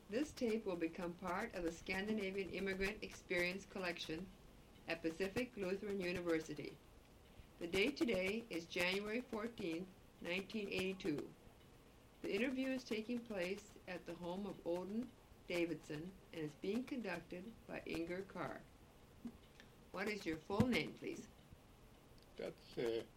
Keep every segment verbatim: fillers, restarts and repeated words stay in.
This tape will become part of the Scandinavian Immigrant Experience Collection at Pacific Lutheran University. The date today is January fourteenth, nineteen eighty-two. The interview is taking place at the home of Odin Davidson and is being conducted by Inger Carr. What is your full name, please? That's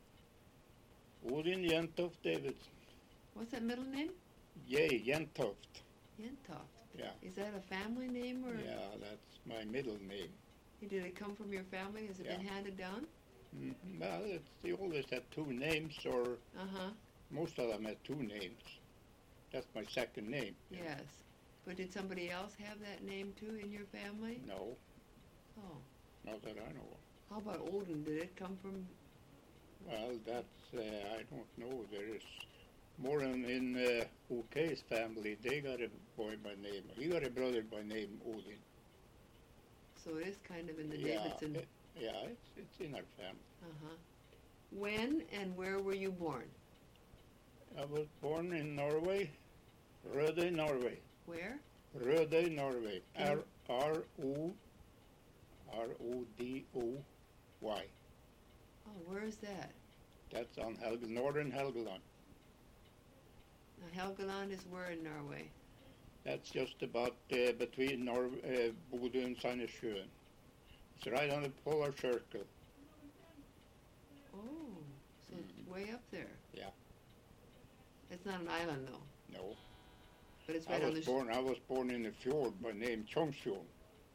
uh, Odin Jentoft Davidson. What's that middle name? Yay, Jentoft. Yentoft. Yeah. Is that a family name or? Yeah, that's my middle name. Did it come from your family? Has it Yeah. been handed down? Mm, well, it's, they always had two names, or Uh-huh. most of them had two names. That's my second name. Yes. But did somebody else have that name too in your family? No, Oh. not that I know of. How about Odin? Did it come from? Well, that's, uh, I don't know. There is more in, in uh, Ok's family. They got a boy by name. He got a brother by name Odin. So it is kind of in the yeah, Davidson. it- yeah, it's, it's in our family. Uh-huh. When and where were you born? I was born in Norway, Røde, Norway. Where? Røde, Norway. Can R R O R O D O Y. Oh, where is that? That's on Helge, northern Helgeland. Now, Helgeland is where in Norway? That's just about uh, between Nor- uh, Bodø and Sandnessjøen. It's right on the polar circle. Oh, so it's Mhm. way up there. Yeah. It's not an island though, No, but it's I right on the. was Sh- born. I was born in a fjord by name Tjongsfjord.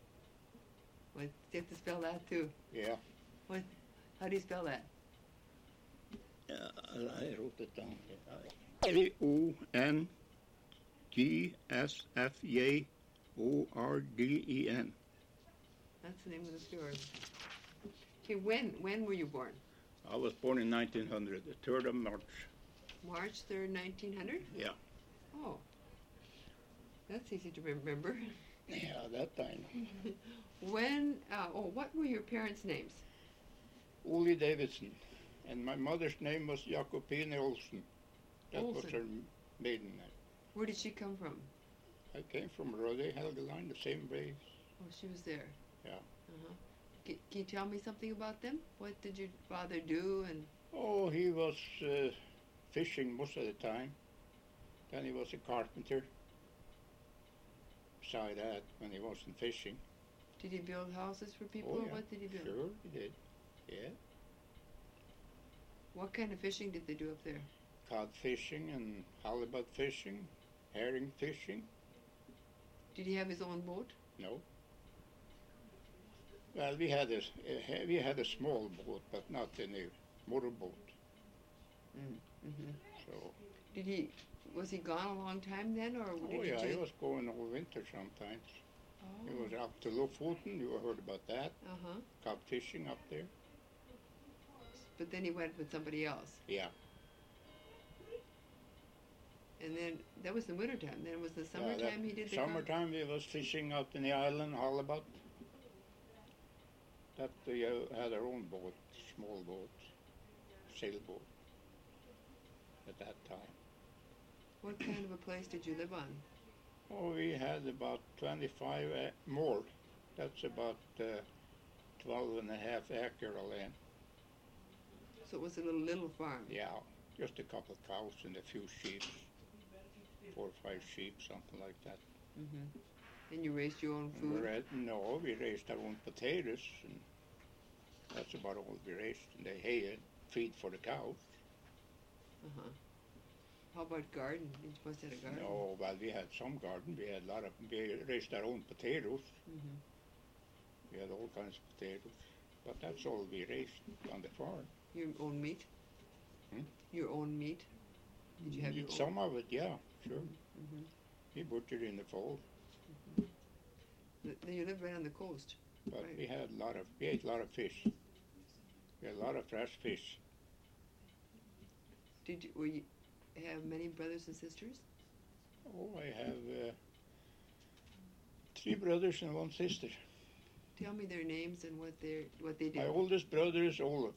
Wait, you have to spell that too. Yeah. How do you spell that? Yeah, I wrote it down. L O N G S F J O R D E N. That's the name of the fjord. Okay, when when were you born? I was born in nineteen hundred, the third of March. March third, nineteen hundred? Yeah. Oh, that's easy to remember. Yeah, that time. When, uh, oh, what were your parents' names? Ole Davidson. And my mother's name was Jacobine Olsen. That was Olsen. her maiden name. Where did she come from? I came from Røde, Helgeland, the same place. Oh, she was there. Yeah. Uh-huh. Can, can you tell me something about them? What did your father do? And Oh, he was uh, fishing most of the time. Then he was a carpenter. Beside that, when he wasn't fishing. did he build houses for people? Oh, Or yeah. what did he build? Sure, he did. Yeah. What kind of fishing did they do up there? Cod fishing and halibut fishing, herring fishing. Did he have his own boat? No. Well, we had a, a we had a small boat, but not any motorboat. Mm. Mm-hmm. So, Did he? Was he gone a long time then, or did oh he yeah, just? he was going all winter sometimes. Oh. He was up to Lofoten. You heard about that? Uh huh. Cod fishing up there. But then he went with somebody else, Yeah. and then that was the winter time. Then it was the Yeah, that- summertime he did the. con- Summertime we was fishing out in the island, halibut. That we uh, had our own boat, small boat, sailboat. At that time. What kind of a place did you live on? Oh, we had about twenty-five uh, more. That's about uh, twelve and a half acre of land. So it was a little little farm. Yeah, just a couple of cows and a few sheep, four or five sheep, something like that. Mm-hmm. And you raised your own And we food. ra- no, we raised our own potatoes, and that's about all we raised. And the hay and feed for the cows. Uh-huh. How about garden? Did you must have a garden? No, well, we had some garden. We had a lot of. We raised our own potatoes. Mm-hmm. We had all kinds of potatoes, but that's all we raised on the farm. Your own meat. Hmm? Your own meat. Did you have your own? Some of it, yeah, sure. Mm-hmm. We butchered in the fall, You lived right on the coast. but Right. we had a lot of. We ate a lot of fish. We had a lot of fresh fish. Did you, were you have many brothers and sisters? Oh, I have uh, three brothers and one sister. Tell me their names and what they what they did. My oldest brother is Olaf,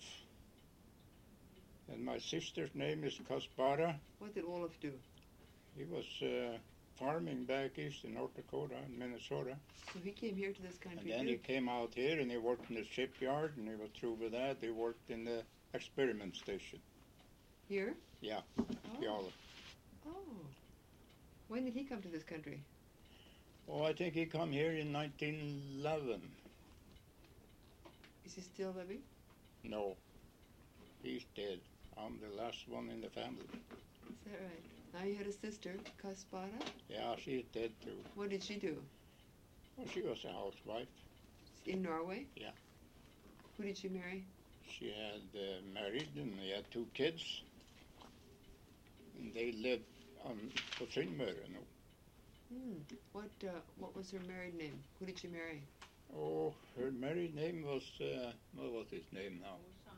and my sister's name is Kaspara. What did Olaf do? He was uh, farming back east in North Dakota and Minnesota. So he came here to this And country then too. he came out here and he worked in the shipyard, and he was through with that. He worked in the experiment station. Here? Yeah, Oh. Puyallup. Oh. When did he come to this country? Oh, I think he come here in nineteen eleven. Is he still living? No, he's dead. I'm the last one in the family. Is that right? Now you had a sister, Kaspara. Yeah, she's dead too. What did she do? Well, she was a housewife. In Norway? Yeah. Who did she marry? She had uh, married and they had two kids. And they lived on på Sunnmøre now. Hmm. What uh, What was her married name? Who did she marry? Oh, her married name was, uh, what was his name now?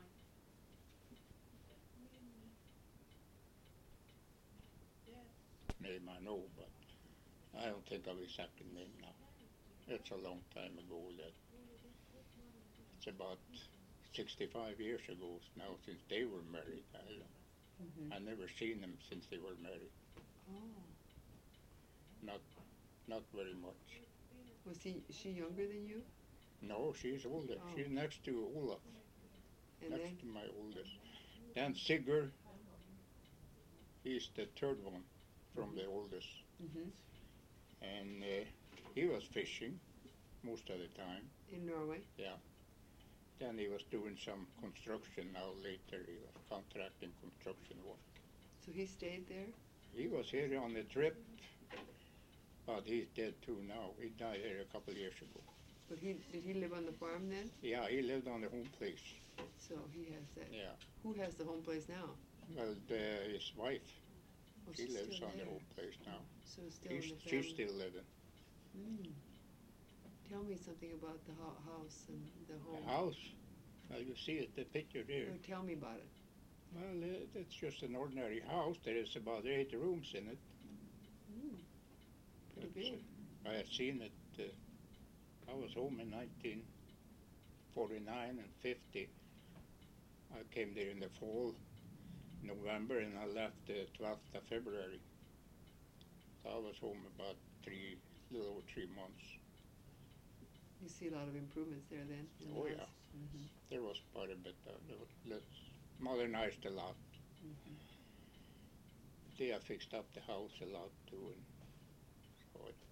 Name I know, but I don't think of exact name now. It's a long time ago. That it's about sixty-five years ago now since they were married. I don't, Mm-hmm. I never seen them since they were married. Oh. Not, not very much. Was he? Is she younger than you? No, she's older. Oh. She's next to Olaf, And next then to my oldest. Then Sigurd, he's the third one from the oldest. hmm And uh, he was fishing most of the time. in Norway. Then he was doing some construction now later. He was contracting construction work. So he stayed there. He was here on the trip, but he's dead too now. He died here a couple of years ago. But he did he live on the farm then? Yeah, he lived on the home place. So he has that. Yeah. Who has the home place now? Well, the, his wife, Oh, she she's lives still on the there. home place now. So it's still He's, in the family. she's still living. Mm. Tell me something about the ho- house and the home. The house, well, you see it, the picture there. Oh, tell me about it. Well, it, it's just an ordinary house. There is about eight rooms in it. Mm. Pretty It's, big. uh, I had seen it. Uh, I was home in nineteen forty-nine and fifty. I came there in the fall, November, and I left the twelfth of February. So I was home about three, little over three months. You see a lot of improvements there then. in the Oh, house. yeah. Mhm. There was quite a bit. Uh, they were- let's modernized a lot. Mhm. They have fixed up the house a lot too. And so it,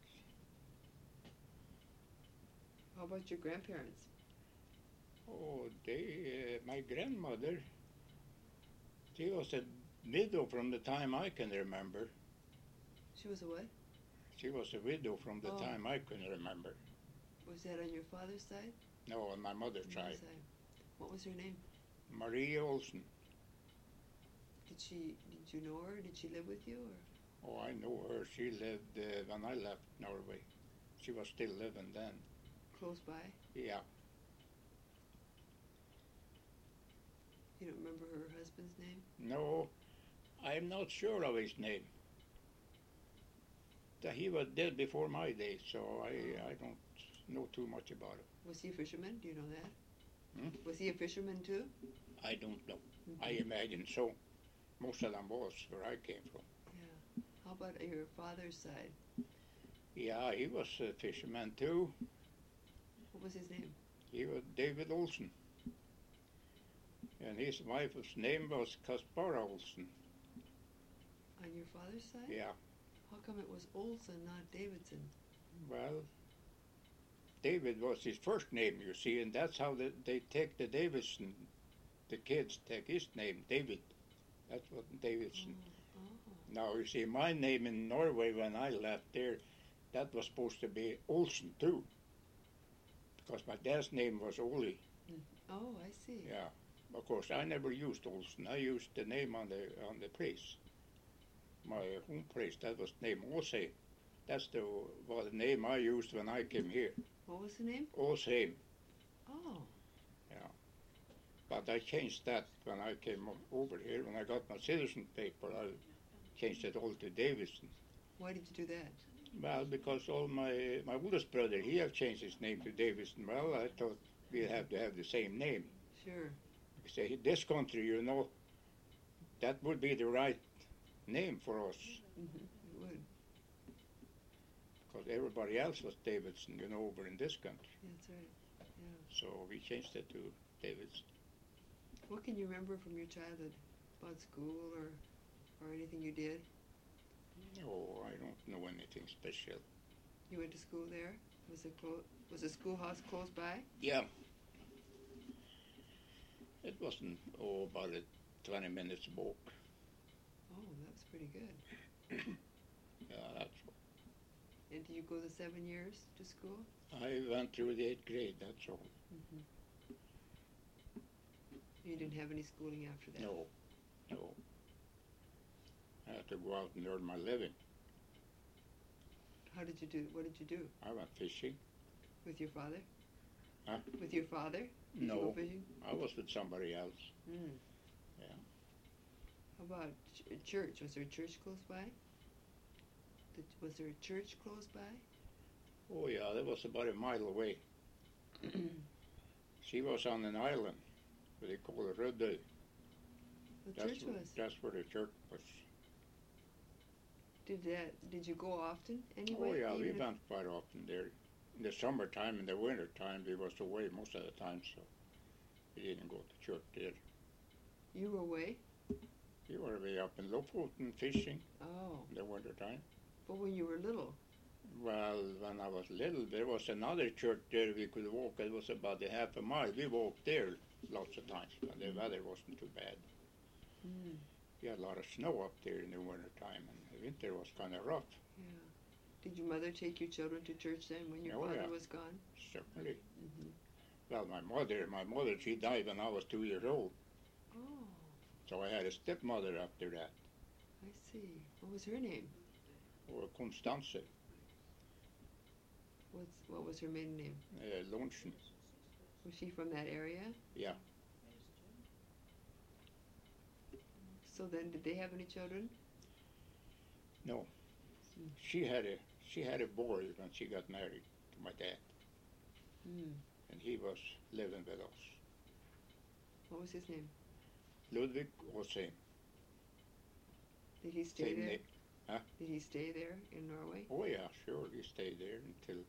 How about your grandparents? oh, they, uh, my grandmother, she was a widow from the time I can remember. She was a what? She was a widow from the Oh. time I can remember. Was that on your father's side? No, on my mother's Mother's side. What was her name? Maria Olsen. Did she? Did you know her? Did she live with you? Or Oh, I know her. She lived uh, when I left Norway. She was still living then. close by? Yeah. You don't remember her husband's name? No, I'm not sure of his name. That he was dead before my day, so I, I don't know too much about it. Was he a fisherman? Do you know that? Hmm? Was he a fisherman too? I don't know. Mhm. I imagine so. Most of them was where I came from. Yeah. How about your father's side? Yeah, he was a fisherman too. What was his name? He was David Olsen. And his wife's name was Kaspara Olsen. On your father's side? Yeah, How come it was Olsen, not Davidson? well, David was his first name, you see, and that's how they, they take the Davidson. The kids take his name, David. That's what Davidson. Oh, oh. Now, you see, my name in Norway when I left there, that was supposed to be Olsen too. Because my dad's name was Oli. Oh, I see. Yeah. Of course, I never used Olsen. I used the name on the on the place. My home place, that was named Åsheim. That's the, was the name I used when I came here. What was the name? Åsheim. Oh, But I changed that when I came o- over here. When I got my citizen paper, I changed it all to Davidson. why did you do that? Well, because all my, my oldest brother, he have changed his name to Davidson. Well, I thought we'd have to have the same name. Sure. Say, this country, you know, that would be the right name for us. Mm-hmm. It would. because everybody else was Davidson, you know, over in this country. That's right. Yeah. So we changed it to Davidson. What can you remember from your childhood about school or or anything you did? Oh, I don't know anything special. You went to school there? Was the clo- was the schoolhouse close by? Yeah. It wasn't, oh, about a twenty minutes walk. Oh, that's pretty good. Yeah, that's And did you go the seven years to school? I went through the eighth grade, that's all. Mm-hmm. You didn't have any schooling after that? No, no. I had to go out and earn my living. How did you do? What did you do? I went fishing. With your father? Huh? With your father? Did No. you go fishing? I was with somebody else. Mm. Yeah. How about ch- church? Was there a church close by? Did, was there a church close by? Oh, yeah, that was about a mile away. She was on an island, what they call it Rödö. The That's church where, was. that's where the church was. Did that? Did you go often? Anyway? Oh, yeah, we even if- went quite often there. In the summertime and the winter time, we was away most of the time, so we didn't go to church there. You were away? We were way up in Lofoten fishing Oh, in the winter time. but when you were little. Well, when I was little, there was another church there we could walk. It was about a half a mile. We walked there lots of times, but the weather wasn't too bad. Mm. We had a lot of snow up there in the winter time, and the winter was kind of rough. Yeah. Did your mother take your children to church then when your Oh, father yeah. was gone? Certainly. Mm-hmm. Well, my mother, my mother, she died when I was two years old, Oh, so I had a stepmother after that, I see. What was her name? or Constance What's what was her maiden name? uh, Lorentzen. Was she from that area? Yeah. So then, did they have any children? No, she had a she had a boy when she got married to my dad, Mm. and he was living with us. What was his name? Ludwig Åsheim. Did he stay Same there? name. Huh? Did he stay there in Norway? Oh yeah, sure. He stayed there until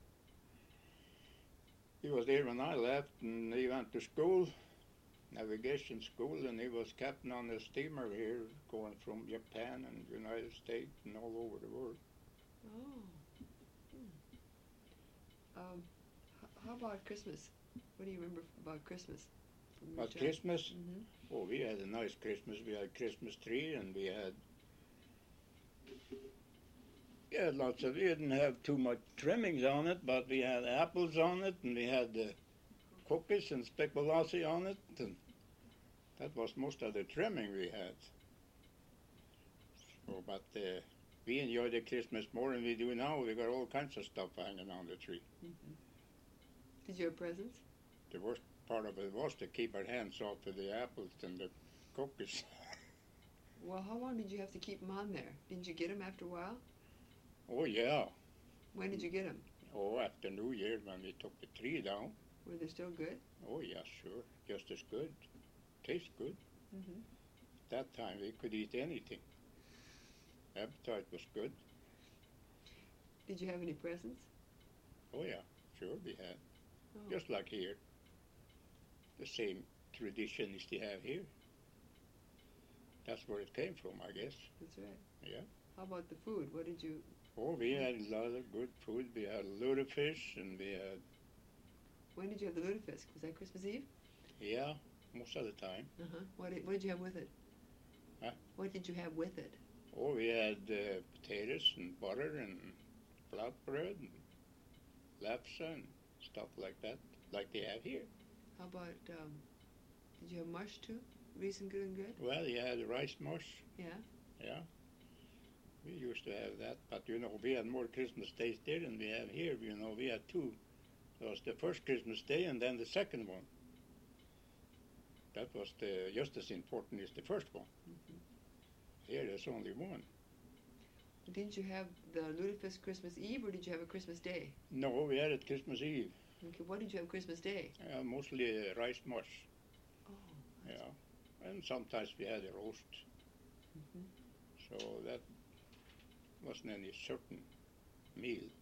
he was there when I left, and he went to school, navigation school, and he was captain on a steamer here going from Japan and United States and all over the world. Oh. Hmm. Um, h- how about Christmas? What do you remember f- about Christmas? from your But child- Christmas, Mhm. oh, we had a nice Christmas. We had Christmas tree, and we had we had lots of. We didn't have too much trimmings on it, but we had apples on it, and we had uh, cookies and speculati on it, and that was most of the trimming we had. So, but uh, we enjoy the Christmas more than we do now. We got all kinds of stuff hanging on the tree. Mhm. Did you have presents? The worst part of it was to keep our hands off of the apples and the cookies. Well, how long did you have to keep them on there? Didn't you get them after a while? Oh yeah. When did you get them? Oh, after New Year when we took the tree down. Were they still good? Oh yeah, sure. Just as good. Tastes good. Mm-hmm. That time we could eat anything. Appetite was good. Did you have any presents? Oh yeah, sure we had. Oh. Just like here. The same tradition as they have here. That's where it came from, I guess. That's right. Yeah. How about the food? What did you? Oh, we had a lot of good food. We had lutefisk, and we had, When did you have the lutefisk? Was that Christmas Eve? yeah, most of the time. Uh huh. What did What did you have with it? Huh? What did you have with it? Oh, we had uh, potatoes and butter and flatbread and lapsa and stuff like that, like they have here. How about um? Did you have mush too? Reason good and good. Well, you had rice mush. Yeah. Yeah. We used to have that, but you know, we had more Christmas days there than we have here. You know, we had two. There was the first Christmas day and then the second one. That was the, just as important as the first one. Mm-hmm. Here there's only one. Didn't you have the lutefisk Christmas Eve or did you have a Christmas Day? No, we had it Christmas Eve. Okay. What did you have Christmas Day? Uh, mostly uh, rice mush. Oh. Yeah. And sometimes we had a roast. Mm-hmm. So that wasn't any certain meal.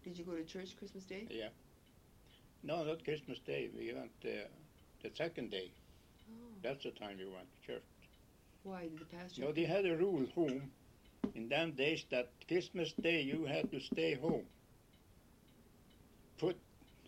Did you go to church Christmas Day? Yeah. No, not Christmas Day. We went uh, the second day. Oh. That's the time we went to church. Why did the pastor? No, they had a rule home in them days that Christmas Day you had to stay home. Put.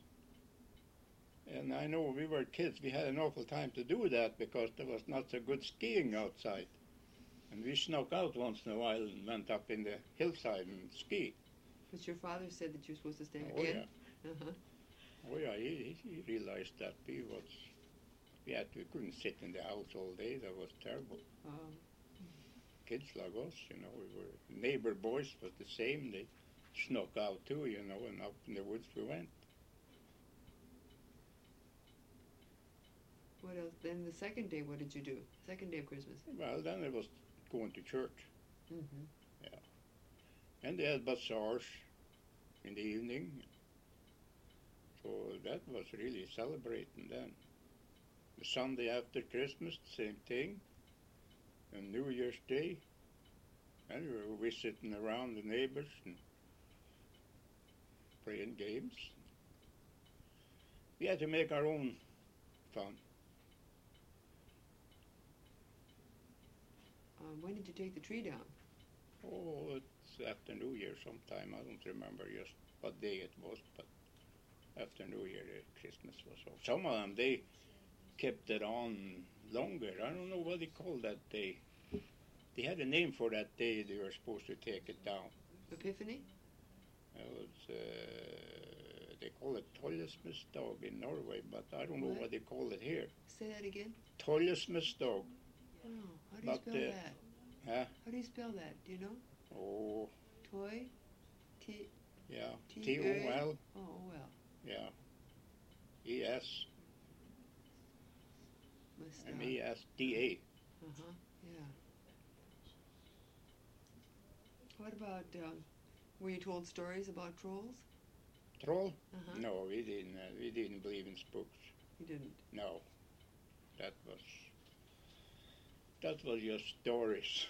And I know we were kids. We had an awful time to do that because there was not so good skiing outside. And we snuck out once in a while and went up in the hillside and ski. But your father said that you were supposed to stay Oh again? yeah. Uh-huh. Oh yeah, he, he realized that we was, we had to, we couldn't sit in the house all day. That was terrible. Oh. Kids like us, you know, we were, neighbor boys was the same. They snuck out too, you know, and up in the woods we went. What else? Then the second day, what did you do? Second day of Christmas? Well, then it was going to church. Mm-hmm. And they had bazaars in the evening. So that was really celebrating then. The Sunday after Christmas, same thing. And New Year's Day. And we were visiting around the neighbors and playing games. We had to make our own fun. Um, when did you take the tree down? Oh, it's after New Year sometime. I don't remember just what day it was, but after New Year, uh, Christmas was off. Some of them, they kept it on longer. I don't know what they call that day. They had a name for that day they were supposed to take it down. Epiphany? It was, uh, they call it Tollesmestdag in Norway, but I don't know What? what they call it here. Say that again? Tollesmestdag. Oh, how do you But, spell uh, that? Huh? How do you spell that? Do you know? Oh, Toy? T? yeah. T- T O L. Oh, well. Yeah. E S Must M not. E S D A. Uh-huh, yeah. What about, um, were you told stories about trolls? Troll? Uh-huh. No, we didn't. Uh, we didn't believe in spooks. You didn't? No, that was that was just stories.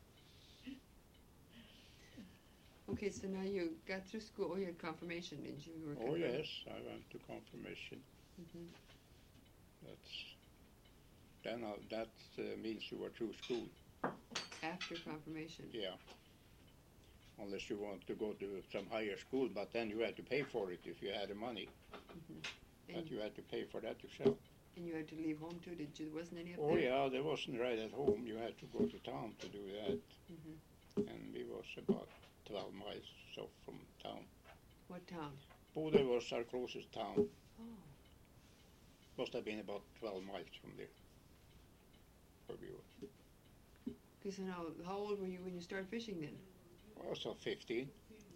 Okay, so now you got through school. Oh, you had confirmation, didn't you? You were Oh confirmed. yes, I went to confirmation. Mm-hmm. That's then uh, that uh, means you were through school. After confirmation. Yeah. Unless you want to go to some higher school, but then you had to pay for it if you had the money. Mm-hmm. But And, you had to pay for that yourself. and you had to leave home too, did you? There wasn't any up Oh there? yeah, there wasn't right at home. You had to go to town to do that. Mm-hmm. And we was about twelve miles south from town. What town? Bodø was our closest town. Oh. Must have been about twelve miles from there. Where we were. Okay, so now, how old were you when you started fishing then? Also fifteen.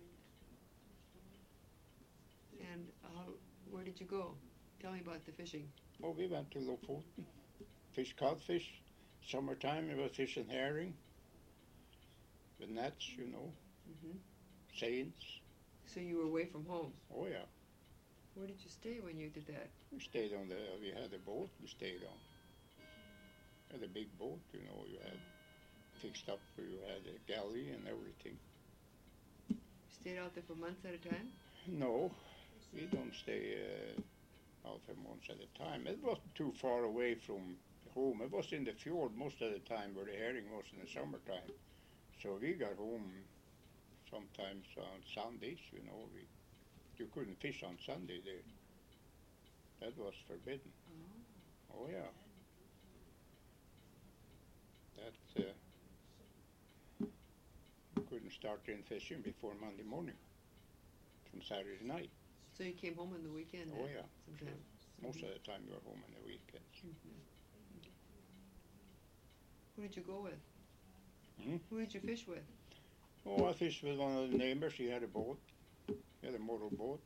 And how, where did you go? Tell me about the fishing. Oh, we went to Lofoten. Fish codfish. Summertime we were fishing herring. With nets, you know. Mm-hmm. Seines. So you were away from home. Oh yeah. Where did you stay when you did that? We stayed on the, we had a boat we stayed on. Had a big boat, you know, you had fixed up, you had a galley and everything. You stayed out there for months at a time? No, we don't stay uh, out for months at a time. It wasn't too far away from home. It was in the fjord most of the time where the herring was in the summertime. So we got home sometimes on Sundays, you know. We, you couldn't fish on Sunday there. That was forbidden. Oh. Oh yeah. That uh, couldn't start in fishing before Monday morning from Saturday night. So you came home on the weekend? Oh then, yeah. Sometime. Most of the time you were home on the weekends. Mm-hmm. Who did you go with? Hmm? Who did you fish with? Oh, I fished with one of the neighbors. He had a boat. He had a motor boat.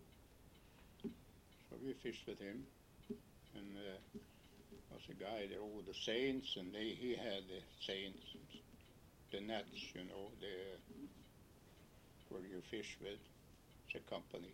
So we fished with him. And uh, was a guy there over the Saints, and they, he had the Saints, the nets, you know, the where you fish with. It's a company.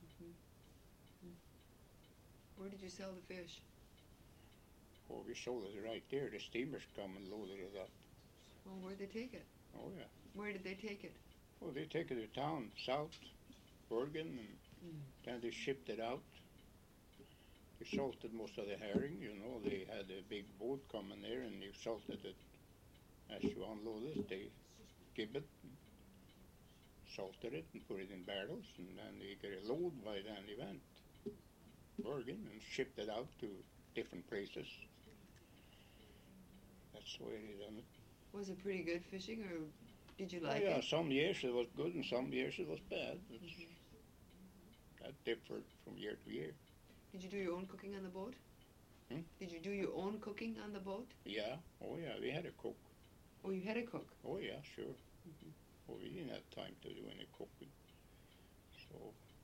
Where did you sell the fish? Oh, we sold it right there. The steamers come and loaded it up. Well, where'd they take it? Oh yeah. Where did they take it? Oh, they take it to town, south. Bergen, and Mm. then they shipped it out. They salted most of the herring, you know. They had a big boat coming there, and they salted it as you unload it. They skib it, and salted it, and put it in barrels, and then they get a load by then they went Bergen and shipped it out to different places. That's the way they done it. Was it pretty good fishing, or did you Oh, like yeah, it? some years it was good, and some years it was bad. It's, Mhm. That differed from year to year. Did you do your own cooking on the boat? Hmm? Did you do your own cooking on the boat? Yeah, oh yeah, we had a cook. Or you had a cook? Oh yeah, sure. Mhm. Oh, we didn't have time to do any cooking. So,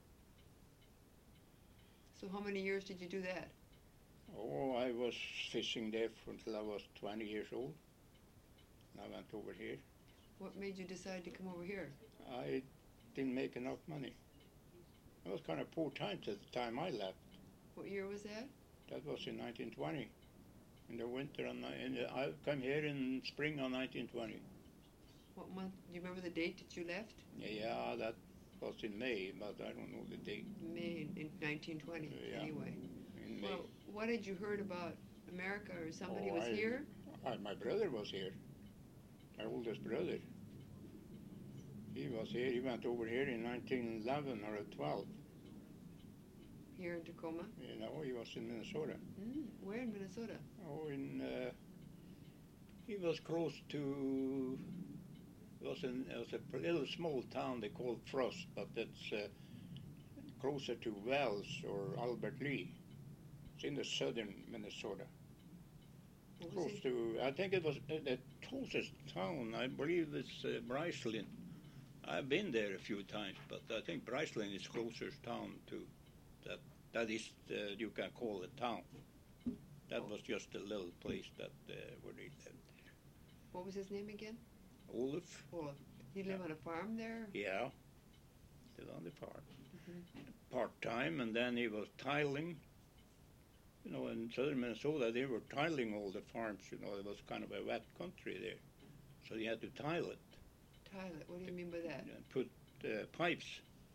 So how many years did you do that? oh, I was fishing there for until I was twenty years old. And I went over here. What made you decide to come over here? I didn't make enough money. It was kind of poor times at the time I left. What year was that? That was in nineteen twenty. In the winter, on, ni- in the, I came here in spring of nineteen twenty. What month? Do you remember the date that you left? Yeah, that was in May, but I don't know the date. May in, in nineteen twenty. Yeah. Anyway. In May. Well, what had you heard about America, or somebody Oh, was I- here? I, my brother was here. My oldest brother. He was here. He went over here in nineteen eleven or twelve. Here in Tacoma? You know, he was in Minnesota. Mm, where in Minnesota? Oh, in uh, he was close to. It was in it was a little small town they called Frost, but it's uh, closer to Wells or Albert Lee. It's in the southern Minnesota. What was Close it? to, I think it was uh, the closest town. I believe it's uh, Brycelin. I've been there a few times, but I think Brycelin is closest town to that. That is, uh, you can call a town. That was just a little place that uh, where they lived. What was his name again? Olaf. Olaf. He lived on a farm there? Yeah, still on the farm. Mhm. Part time, and then he was tiling. You know, in southern Minnesota, they were tiling all the farms. You know, it was kind of a wet country there, so you had to tile it. Tile it. What do you mean by that? And put uh, pipes,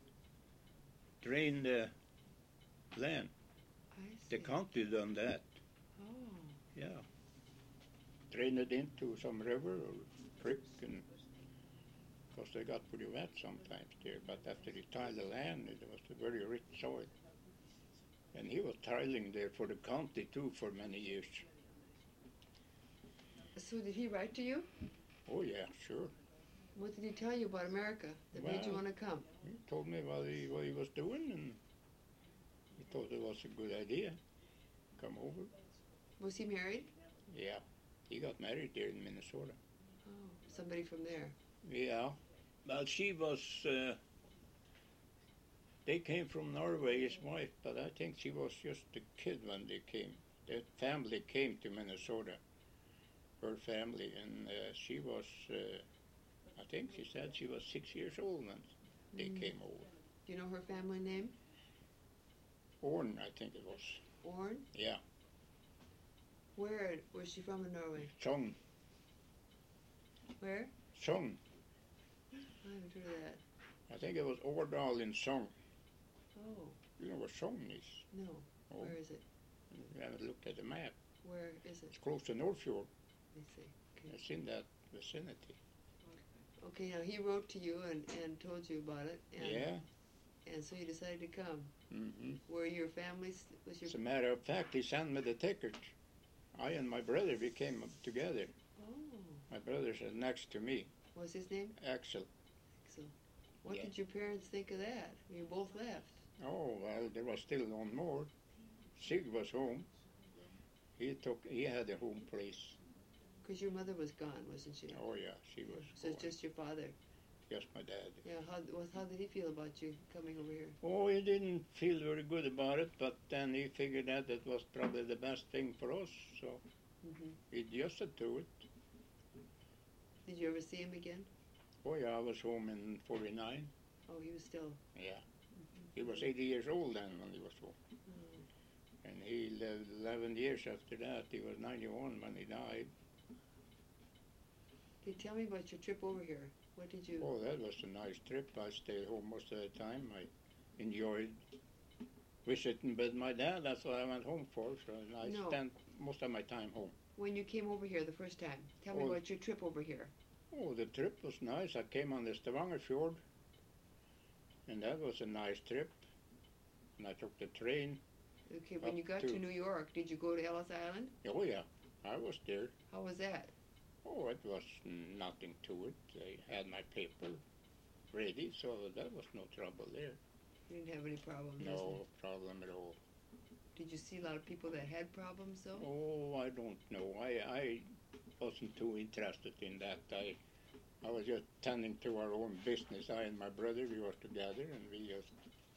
drain the land. I The see. county done that. Oh. Yeah, drain it into some river or creek, and because they got pretty wet sometimes there. But after they tiled the land, it was a very rich soil. And he was tiling there for the county too for many years. So did he write to you? Oh yeah, sure. What did he tell you about America that made you Well- want to come? He told me what he what he was doing, and he thought it was a good idea. Come over. Was he married? Yeah, he got married there in Minnesota. Oh, somebody from there. Yeah, well, she was. Uh, they came from Norway, his wife, but I think she was just a kid when they came. Their family came to Minnesota. Her family, and uh, she was. Uh, I think she said she was six years old when they Mm. came over. Do you know her family name? Orn, I think it was. Orn? Yeah, Where was she from in Norway? Sogn. Where? Sogn. I haven't heard of that. I think it was Årdal in Sogn. Oh, You know where Sogn is? no. Oh. Where is it? You haven't looked at the map. Where is it? It's close to Nordfjord. Let me see. Okay. It's in that vicinity. Okay, now he wrote to you and, and told you about it. And, Yeah. And so you decided to come. hmm Were your family, s- was your... As a matter of fact, he sent me the ticket. I and my brother, we came up together. Oh, My brother sat next to me, what's his name? Axel. So, what Yeah. did your parents think of that? You both left. Oh, well, there was still one more. Sig was home. He took, he had a home place. Because your mother was gone, wasn't she? Oh, yeah, she was So it's gone. just your father. Just my dad. Yeah, how, what, how did he feel about you coming over here? Oh, he didn't feel very good about it, but then he figured that it was probably the best thing for us, so hmm he adjusted to it. Did you ever see him again? Oh, yeah, I was home in forty-nine. Oh, he was still... Yeah. He was eighty years old then when he was home. Oh. And he lived eleven years after that. He was ninety-one when he died. Okay, tell me about your trip over here. What did you... Oh, that was a nice trip. I stayed home most of the time. I enjoyed visiting with my dad. That's what I went home for. So I No. spent most of my time home. When you came over here the first time, tell me Oh. about your trip over here. Oh, the trip was nice. I came on the Stavanger Fjord, and that was a nice trip. And I took the train. Okay, when Up you got to- to New York, did you go to Ellis Island? Oh yeah, I was there. How was that? Oh, it was nothing to it. I had my paper ready, so that was no trouble there. You didn't have any problems? No problem at all. Did you see a lot of people that had problems though? Oh, I don't know. I I wasn't too interested in that. I I was just tending to our own business. I and my brother, we were together, and we just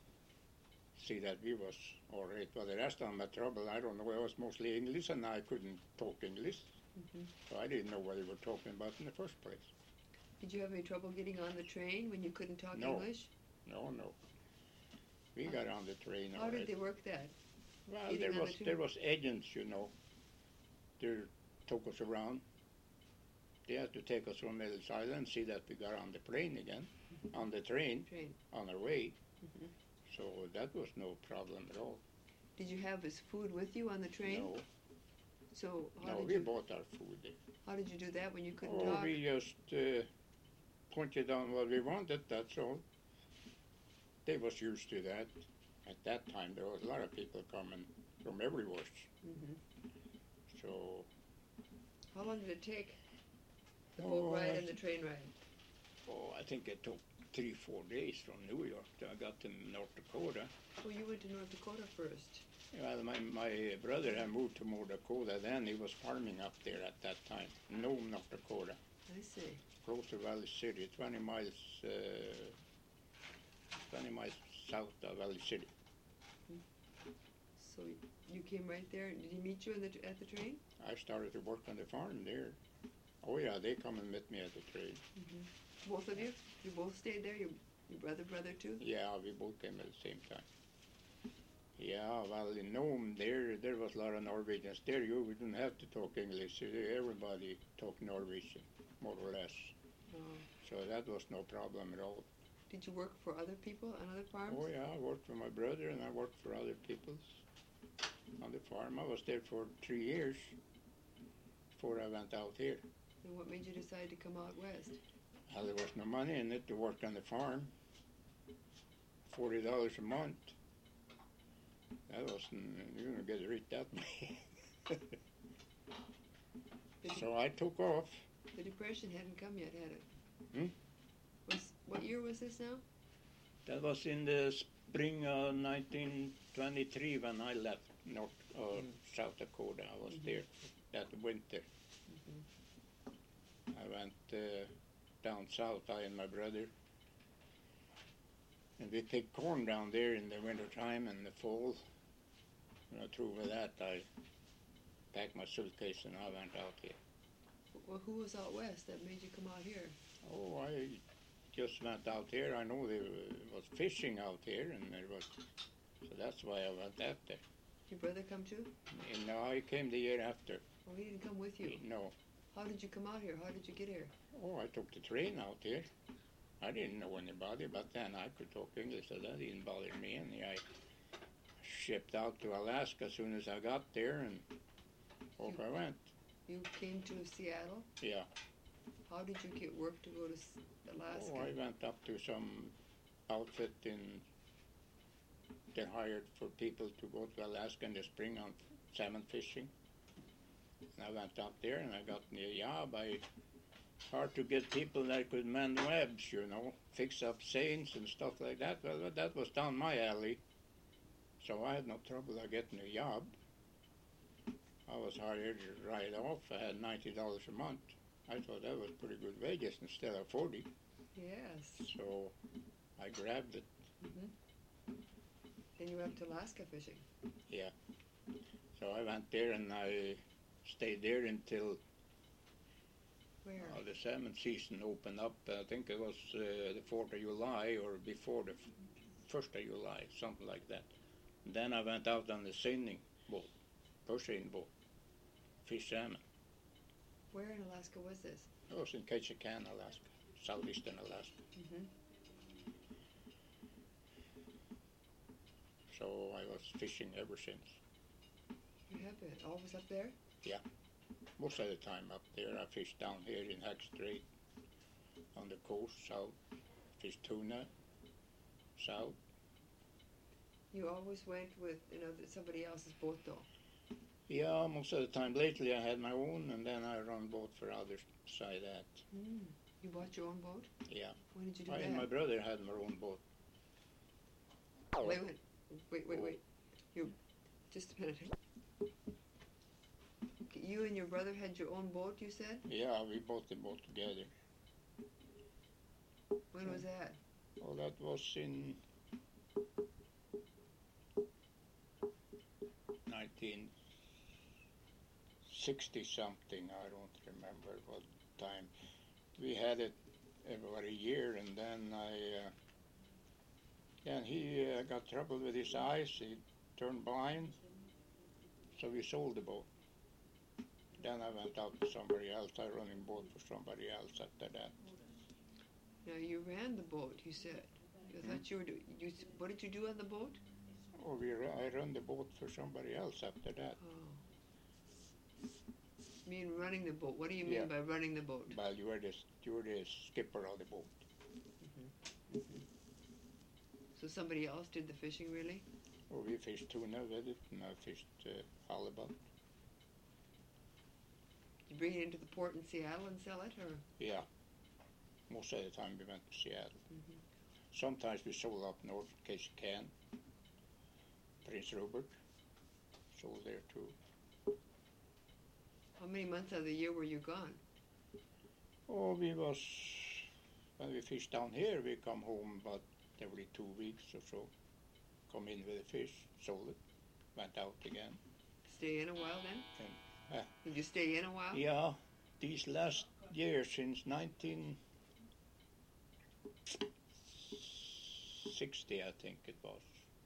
see that we was all right. But the rest of my trouble, I don't know. It was mostly English, and I couldn't talk English, hmm so I didn't know what they were talking about in the first place. Did you have any trouble getting on the train when you couldn't talk No. English? No, no. We got on the train How all did right. they work that? Well, getting there on the was train? there was agents, you know. They took us around. They had to take us from Ellis Island, see that we got on the plane again, on the train, Train. on our way. Mhm. So that was no problem at all. Did you have his food with you on the train? No, So how no, did we you bought our food there. how did you do that when you couldn't Oh, talk? we just uh, pointed on what we wanted, that's all. They was used to that. At that time, there was a lot of people coming from everywhere. hmm So, How long did it take? The Oh, boat ride I and the train ride. oh, I think it took three, four days from New York till I got to North Dakota. Oh, you went to North Dakota first. Well, my, my brother had moved to North Dakota then. He was farming up there at that time. Nome, North Dakota, I see. close to Valley City, twenty miles, uh, twenty miles south of Valley City. So you came right there. Did he meet you in the, at the train? I started to work on the farm there. Oh yeah, they come and met me at the train. Both of you? You both stayed there? Your, your brother, brother too? Yeah, we both came at the same time. Yeah, well, in Nome, there there was a lot of Norwegians there. You didn't have to talk English. Everybody talked Norwegian, more or less. Oh. So that was no problem at all. Did you work for other people on other farms? Oh yeah, I worked for my brother and I worked for other people on the farm. I was there for three years before I went out here. And what made you decide to come out west? Well, there was no money in it to work on the farm. Forty dollars a month. That wasn't, you're gonna get rich that way. So I took off. The Depression hadn't come yet, had it? Hmm? Was, what year was this now? That was in the spring of nineteen twenty-three when I left North uh, Mm. South Dakota. I was Mhm. there that winter. Mhm. I went uh, down south, I and my brother. And we picked corn down there in the winter time and the fall. When I through with that, I packed my suitcase and I went out here. Well, who was out west that made you come out here? Oh, I just went out here. I know there was fishing out here, and there was, so that's why I went out there. Your brother come too? And now I came the year after. Oh, he didn't come with you. No. How did you come out here? How did you get here? Oh, I took the train out here. I didn't know anybody, but then I could talk English, so that didn't bother me. And I shipped out to Alaska as soon as I got there, and off I went. You came to Seattle? Yeah. How did you get work to go to S- Alaska? Oh, I went up to some outfit in. They hired for people to go to Alaska in the spring on salmon fishing. And I went up there and I got me a job. I hard to get people that could mend webs, you know, fix up seines and stuff like that. Well, that was down my alley, so I had no trouble of getting a job. I was hired right off. I had ninety dollars a month. I thought that was pretty good wages instead of forty. Yes. So I grabbed it. Then you went to Alaska fishing. So I went there and I stayed there until Where? uh, the salmon season opened up. I think it was uh, the fourth of July or before the first of July, something like that. And then I went out on the seining boat, pushing boat, fish salmon. Where in Alaska was this? It was in Ketchikan, Alaska, southeastern Alaska. Mm-hmm. so I was fishing ever since. You have been always up there? Most of the time up there. I fish down here in Hack Strait on the coast, south. Fish tuna, south. You always went with, you know, somebody else's boat though? Yeah, most of the time. Lately I had my own, and then I run boat for others beside that. Mm. You bought your own boat? Yeah. When did you do I that? and my brother had my own boat. Wait, wait, wait, wait, wait. You, just a minute. Okay, you and your brother had your own boat, you said? Yeah, we bought the boat together. When was that? Oh, that was in nineteen sixty something. I don't remember what time. We had it about a year, and then I, uh, and he uh, got trouble with his eyes. He turned blind, so we sold the boat. Then I went out to somebody else. I running boat for somebody else after that. Now you ran the boat, you said. I Hmm? thought you were. Do, you. s- What did you do on the boat? Oh, we ru- I run the boat for somebody else after that. Oh. You mean running the boat? What do you mean Yeah. by running the boat? Well, you were the you were the skipper of the boat. So somebody else did the fishing, really? Oh, we fished tuna with it, and I fished uh, halibut. Did you bring it into the port in Seattle and sell it, or? Yeah. Most of the time we went to Seattle. Mhm. Sometimes we sold up north in case you can. Prince Rupert sold there too. How many months of the year were you gone? Oh, we was when we fished down here. We come home about every two weeks or so. Come in with the fish, sold it, went out again. Stay in a while then? And, uh, Did you stay in a while? Yeah, these last years since nineteen sixty, I think it was.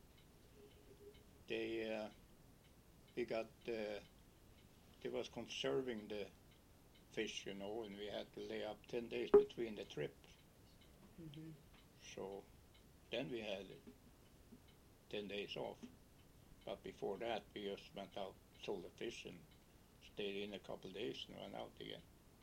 They uh, we got uh, they was conserving the fish, you know, and we had to lay up ten days between the trips. Mm-hmm. So then we had ten days off. But before that, we just went out, sold the fish, and stayed in a couple of days and went out again.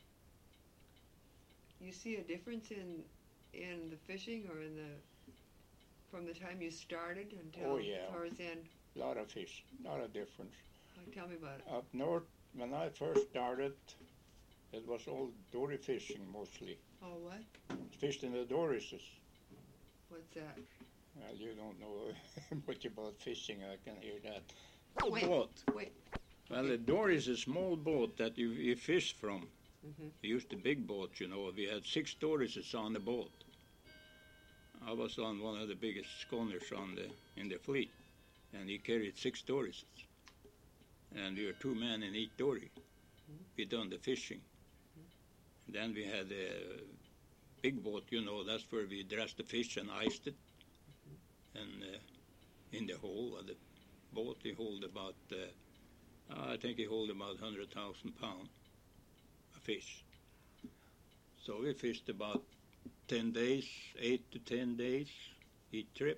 You see a difference in in the fishing or in the from the time you started until Oh, yeah. towards the end? A lot of fish, a lot of difference. Oh, tell me about it. Up north, when I first started, it was all dory fishing mostly. Oh, what? Fished in the dories. What's that? Well, you don't know much about fishing, I can hear that. Wait, Boat. wait. Well, a dory is a small boat that you, you fish from. Mm-hmm. We used the big boats, you know. We had six dories on the boat. I was on one of the biggest schooners on the in the fleet, and he carried six dories. And we were two men in each dory. We done the fishing. Then we had a big boat, you know. That's where we dressed the fish and iced it. And uh, in the hole of the boat, he hold about, uh, I think he hold about one hundred thousand pounds of fish. So we fished about ten days, eight to ten days each trip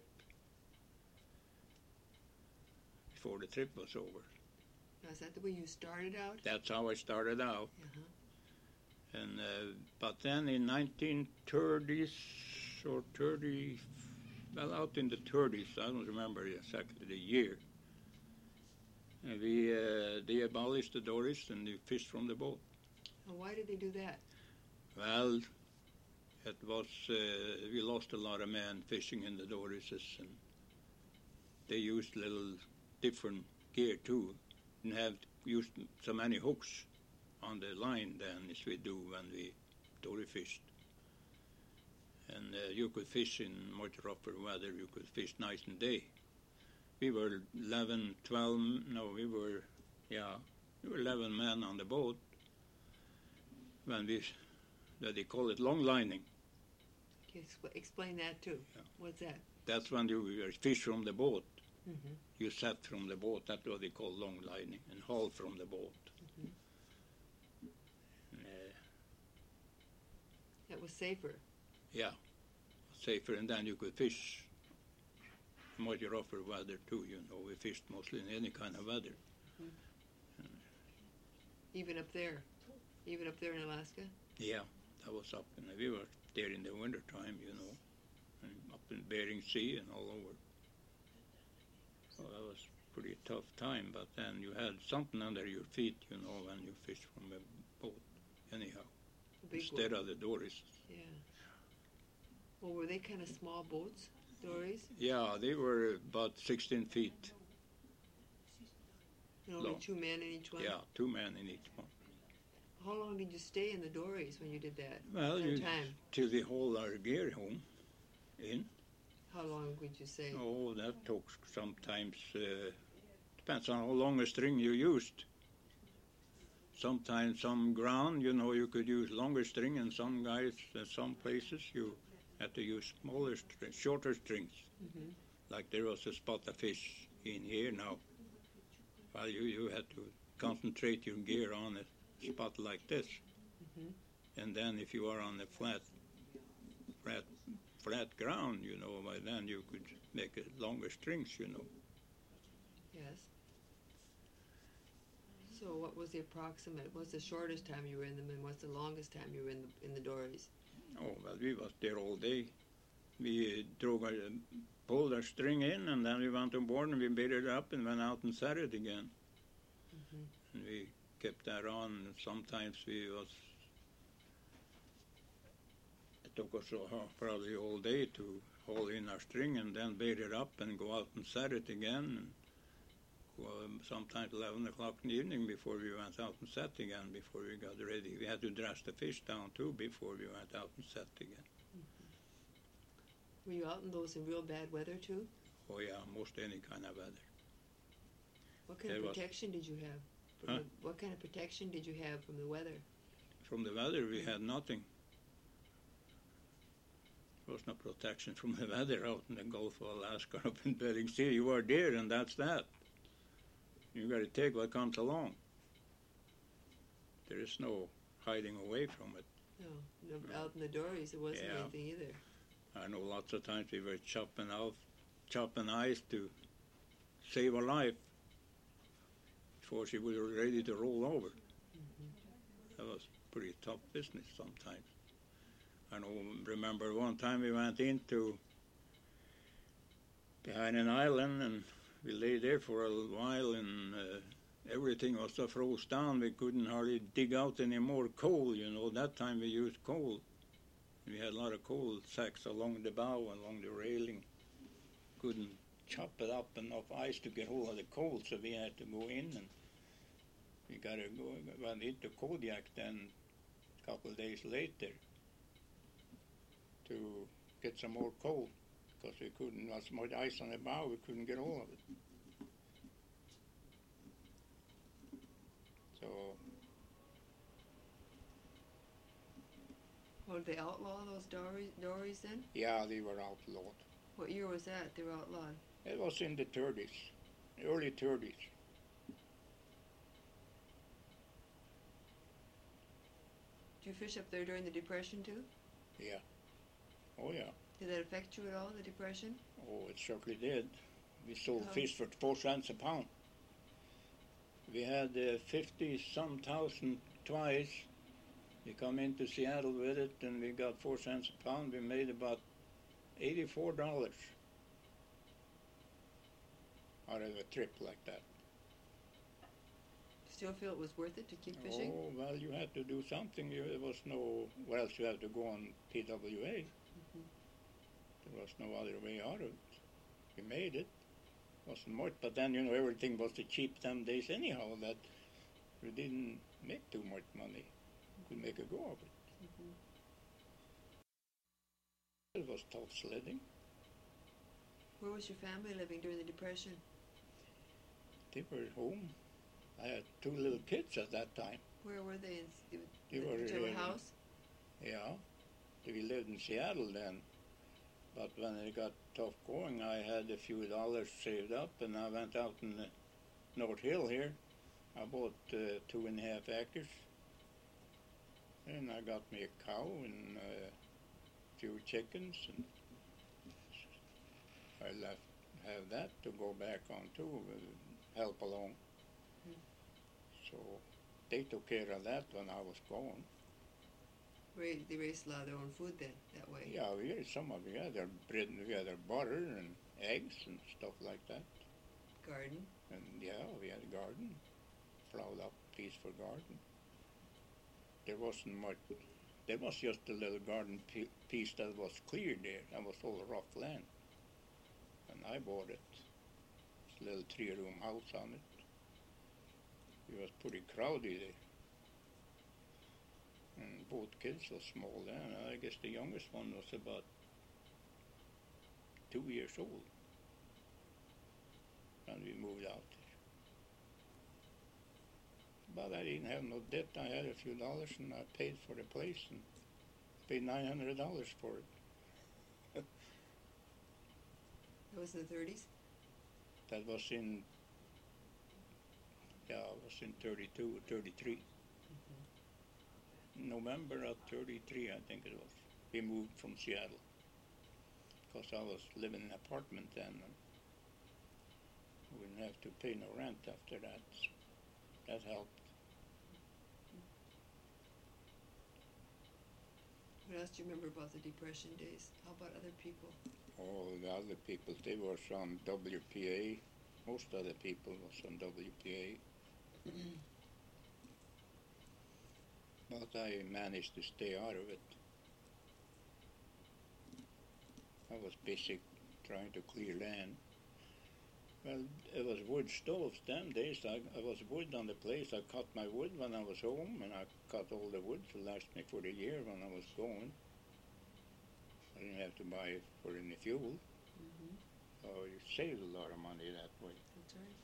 before the trip was over. Now, is that the way you started out? That's how I started out. Uh-huh. And uh, but then in nineteen thirties or thirty, well, out in the thirties, I don't remember exactly the year. And we uh, they abolished the dories and they fished from the boat. And why did they do that? Well, it was uh, we lost a lot of men fishing in the dories, and they used little different gear too, and have used so many hooks on the line then as we do when we dory fished. And uh, you could fish in much rougher weather. You could fish night and day. We were eleven, twelve, no, we were, yeah, we were eleven men on the boat when we, that they call it long lining. Okay, exp- explain that too. Yeah. What's that? That's when you fish from the boat. Mm-hmm. You set from the boat. That's what they call long lining, and haul from the boat. Mhm. Uh, That was safer. yeah, safer, and then you could fish much rougher weather too, you know. We fished mostly in any kind of weather. Mm-hmm. Even up there? Even up there in Alaska? Yeah, that was up in the, we were there in the winter time, you know, and up in Bering Sea and all over. So that was pretty tough time, but then you had something under your feet, you know, when you fished from a boat, anyhow, instead one. of the dories. Yeah. Well, were they kind of small boats, dories? Yeah, they were about sixteen feet. And only long. two men in each one? Yeah, two men in each one. How long did you stay in the dories when you did that? Well, At you, a time? till they hauled our gear home in. How long would you say? Oh, that took sometimes, uh, depends on how long a string you used. Sometimes some ground, you know, you could use longer string, and some guys, uh, some places, you had to use smaller, string, shorter strings. Mm-hmm. Like there was a spot of fish in here now. Well, you, you had to concentrate your gear on a spot like this. Mm-hmm. And then if you are on the flat, flat, flat ground, you know, by then you could make it longer strings, you know. Yes. So what was the approximate, what's the shortest time you were in them, and what's the longest time you were in the, in the dories? Oh, well, we was there all day. We uh, drove a, pulled our string in, and then we went on board and we baited it up and went out and set it again. Mm-hmm. And we kept that on. And sometimes we was, it took us uh, probably all day to haul in our string and then bait it up and go out and set it again. And go, um, sometimes eleven o'clock in the evening before we went out and set again, before we got ready. We had to dress the fish down too before we went out and set again. Were you out in those in real bad weather too? Oh yeah, most any kind of weather. What kind It of was- protection did you have? From Huh? the, what kind of protection did you have from the weather? From the weather, we had nothing. There was no protection from the weather out in the Gulf of Alaska, up in Bering Sea. You are there, and that's that. You got to take what comes along. There is no hiding away from it. No, no, out in the dories, there wasn't Yeah. anything either. I know lots of times we were chopping off, chopping ice to save her life before she was ready to roll over. Mm-hmm. That was pretty tough business sometimes. I know, remember one time we went into behind an island and we lay there for a little while, and uh, everything was so froze down we couldn't hardly dig out any more coal, you know. That time we used coal. We had a lot of coal sacks along the bow and along the railing. Couldn't chop it up enough ice to get hold of the coal, so we had to go in, and we got to go went into Kodiak then a couple of days later to get some more coal, because we couldn't, there was so much ice on the bow, we couldn't get hold of it. So, Well, did they outlaw those dories, dories then? yeah, they were outlawed. What year was that they were outlawed? It was in the thirties, early thirties. Did you fish up there during the Depression too? Yeah. Oh, yeah. Did that affect you at all, the Depression? Oh, it certainly did. We sold How? fish for four cents a pound. We had uh, fifty some thousand twice. We come into Seattle with it, and we got four cents a pound. We made about eighty-four dollars out of a trip like that. Still feel it was worth it to keep fishing? Oh, well, you had to do something. You, there was no, what else you had to go on P W A. Mhm. There was no other way out of it. We made it. Wasn't much, but then, you know, everything was so cheap them days anyhow that we didn't make too much money. We could make a go of it. Mhm. It was tough sledding. Where was your family living during the Depression? They were at home. I had two little kids at that time. Where were they? In, They did were you have a in- house? Yeah, we lived in Seattle then. But when it got tough going, I had a few dollars saved up, and I went out in the North Hill here. I bought uh, two and a half acres, and I got me a cow and uh, a few chickens, and I left have that to go back on too, uh, help along. Hmm. So they took care of that when I was gone. Ra- they raised a lot of their own food then, that way. Yeah, we had some of it. Yeah, their bread, we had their butter and eggs and stuff like that. Garden. And yeah, we had a garden, plowed up piece for garden. There wasn't much. There was just a little garden p- piece that was cleared there. That was all rough land. And I bought it. It's a little three-room house on it. It was pretty crowded there. And both kids were small then. I guess the youngest one was about two years old. And we moved out there. But I didn't have no debt. I had a few dollars and I paid for the place and paid nine hundred dollars for it. That was in the thirties? That was in, yeah, it was in thirty-two or thirty-three. Mm-hmm. November of thirty-three, I think it was. We moved from Seattle because I was living in an apartment then. And we didn't have to pay no rent after that. That helped. What else do you remember about the Depression days? How about other people? All the other people, they were on W P A. Most other people was on W P A. But I managed to stay out of it. I was busy trying to clear land. Well, it was wood stoves them days. I, I was wood on the place. I cut my wood when I was home, and I cut all the wood to last me for the year when I was going. I didn't have to buy for any fuel. Mm-hmm. So you saved a lot of money that way. That's right.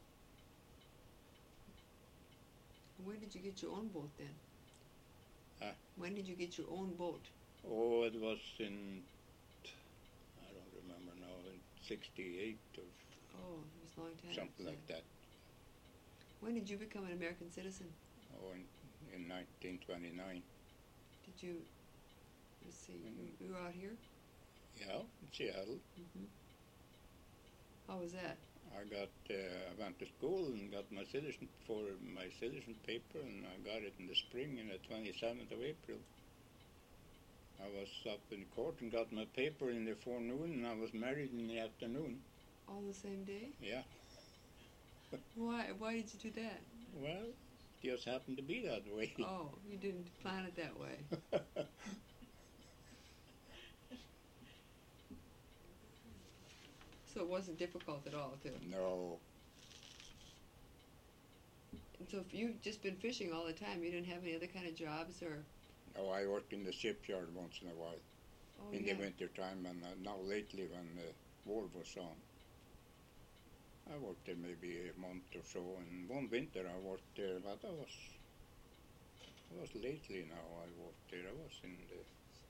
When did you get your own boat then? Huh? When did you get your own boat? Oh, it was in, I don't remember now, in sixty-eight or Oh, it was a long time. something so- like that. When did you become an American citizen? Oh, in, in nineteen twenty-nine. Did you, let's see, you, you were out here? Yeah, in Seattle. Mm-hmm. How was that? I got, uh, I went to school and got my citizen for my citizen paper, and I got it in the spring, in the twenty-seventh of April. I was up in court and got my paper in the forenoon, and I was married in the afternoon. All the same day? Yeah. Why? Why did you do that? Well, it just happened to be that way. Oh, you didn't plan it that way. So it wasn't difficult at all, too. No. And so if you've just been fishing all the time, you didn't have any other kind of jobs or? No, I worked in the shipyard once in a while. Oh, in yeah. the winter time, and uh, now lately when the war was on. I worked there maybe a month or so, and one winter I worked there, but I was, I was lately now I worked there. I was in the,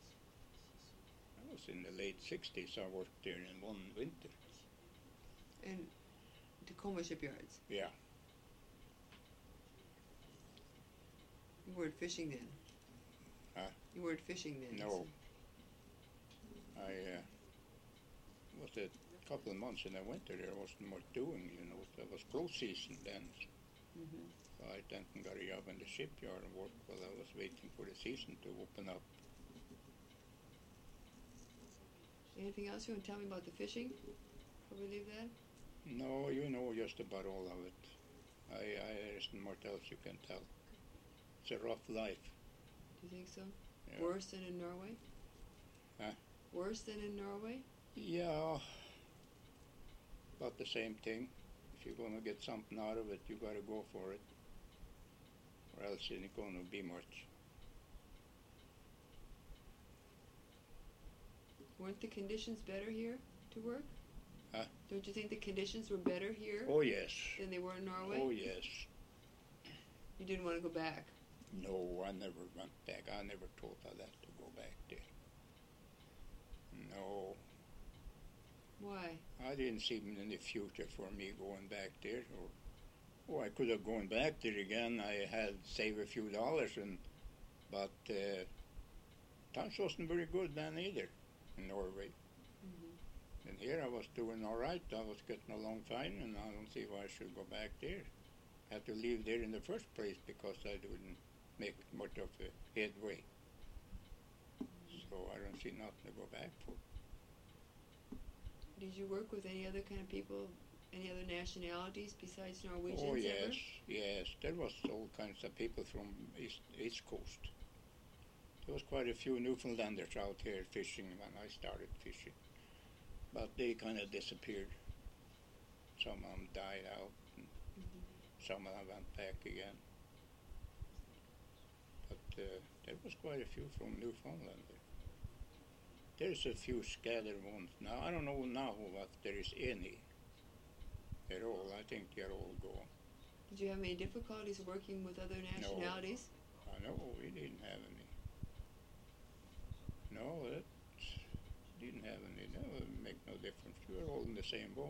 I was in the late sixties. I worked there in one winter. And Tacoma shipyards. Yeah. You weren't fishing then. Huh? You weren't fishing then. No. I uh, was a couple of months in the winter. There wasn't much doing, you know. It was close season then. Mm-hmm. So I went and got a job in the shipyard and worked while I was waiting for the season to open up. Anything else you want to tell me about the fishing? Before we leave that? No, you know just about all of it. I, I there isn't much else you can tell. It's a rough life. Do you think so? Yeah. Worse than in Norway? Huh? Worse than in Norway? Yeah, about the same thing. If you're going to get something out of it, you got to go for it. Or else it ain't going to be much. Weren't the conditions better here to work? Huh? Don't you think the conditions were better here Oh, yes. than they were in Norway? Oh, yes. You didn't want to go back? No, I never went back. I never thought of that to go back there. No. Why? I didn't see any future for me going back there. Or, oh, I could have gone back there again. I had saved a few dollars, and but uh, times wasn't very good then either in Norway. Mm-hmm. And here I was doing all right. I was getting along fine, and I don't see why I should go back there. Had to leave there in the first place because I didn't make much of a headway. So I don't see nothing to go back for. Did you work with any other kind of people, any other nationalities besides Norwegians Oh yes, ever? yes. There was all kinds of people from East, East Coast. There was quite a few Newfoundlanders out here fishing when I started fishing. But they kind of disappeared. Some of them died out, and Mm-hmm. some of them went back again. But uh, there was quite a few from Newfoundland. There's a few scattered ones now. I don't know now if there is any at all. I think they're all gone. Did you have any difficulties working with other nationalities? I know we didn't have any. No, that didn't have any. That would make no difference. We were all in the same boat.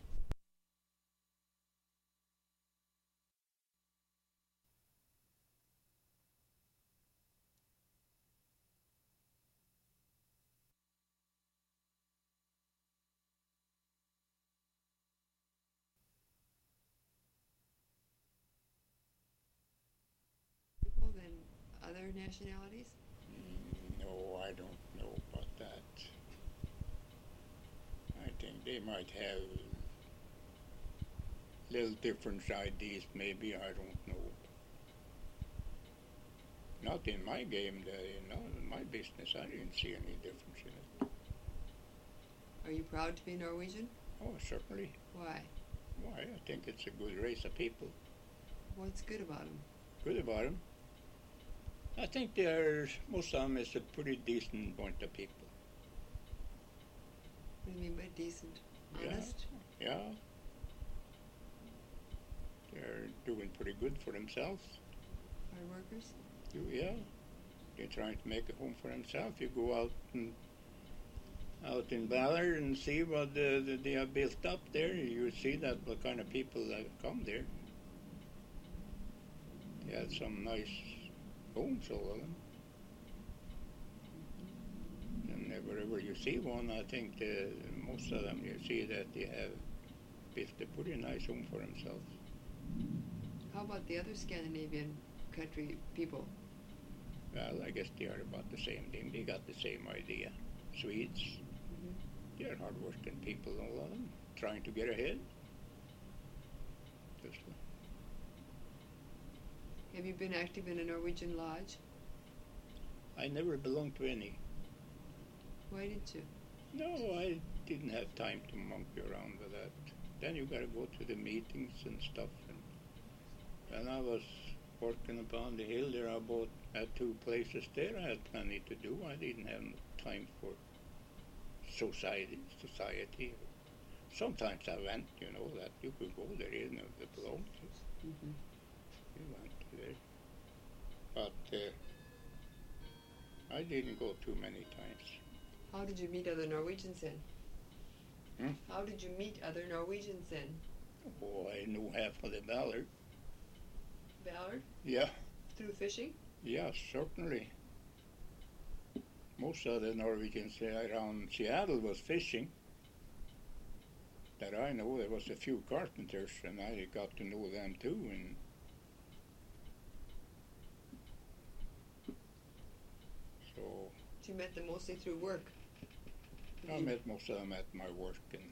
People than other nationalities? Mm, No, I don't know about that. I think they might have little different ideas, maybe. I don't know. Not in my game, the, you know, in my business, I didn't see any difference in it. Are you proud to be Norwegian? Oh, certainly. Why? Why? I think it's a good race of people. What's good about them? Good about them. I think they're, most of them is a pretty decent bunch of people. What do you mean by decent? Honest? Yeah. Yeah. They're doing pretty good for themselves. Hard workers? You, yeah. They're trying to make a home for themselves. You go out and out in Ballard and see what uh, the, they have built up there. You see that what kind of people that come there. They had some nice homes, all of them. And uh, wherever you see one, I think the, most of them you see that they have built a pretty nice home for themselves. How about the other Scandinavian country people? Well, I guess they are about the same thing. They got the same idea. Swedes, Mm-hmm. they're hard-working people, all of them, trying to get ahead. Just, Have you been active in a Norwegian lodge? I never belonged to any. Why didn't you? No, I didn't have time to monkey around with that. Then you got to go to the meetings and stuff. And when I was working upon the hill there, I bought had two places there. I had plenty to do. I didn't have time for society. Society. Sometimes I went, you know, that you could go there, you know, the belonged to. Mm-hmm. You went there. But uh, I didn't go too many times. How did you meet other Norwegians then? Hmm? How did you meet other Norwegians then? Oh, I knew half of the Ballard. Ballard? Yeah, Through fishing? yeah, certainly. Most of the Norwegians around Seattle was fishing. That I know, there was a few carpenters, and I got to know them too. And so You met them mostly through work. I met most of them at my work. And,